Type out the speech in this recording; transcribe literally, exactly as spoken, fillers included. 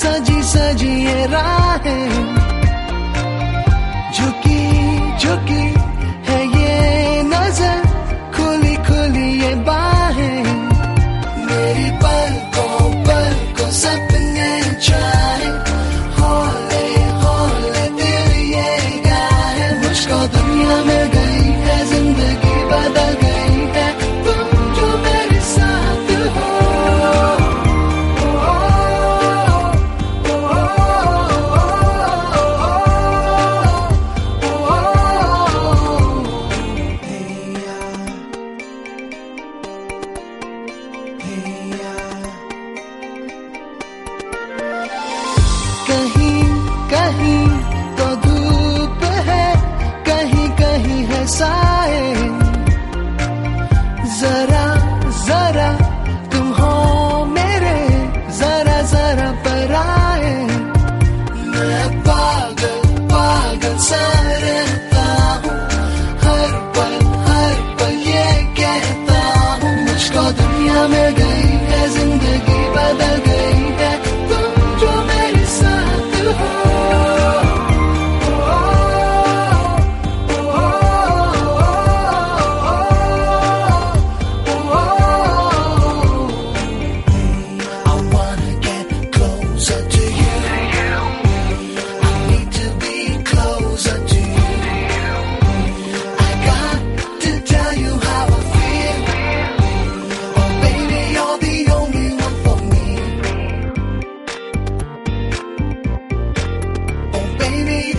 सजी सजी ये राहें, झुकी झुकी है ये नजर, खुली खुली ये बाहें, मेरी पलकों पलकों सपने चाहे, हौले हौले दिल ये गाए, मुझको दुनिया मिल गई है, जिंदगी बदल गई है, तुम जो मेरे साथ हो। कहीं कहीं तो धूप है, कहीं कहीं है साए, जरा जरा तुम हो मेरे, जरा जरा पर आए, मैं पागल पागल सा रहता हूँ, हर पल हर पल ये कहता हूँ, मुझको दुनिया मिल गई है, जिंदगी बदल गई है, तुम जो मेरे साथ हो। I wanna get closer to you, I need to be closer to you, I got to tell you how I feel, oh baby you're the only one for me, oh baby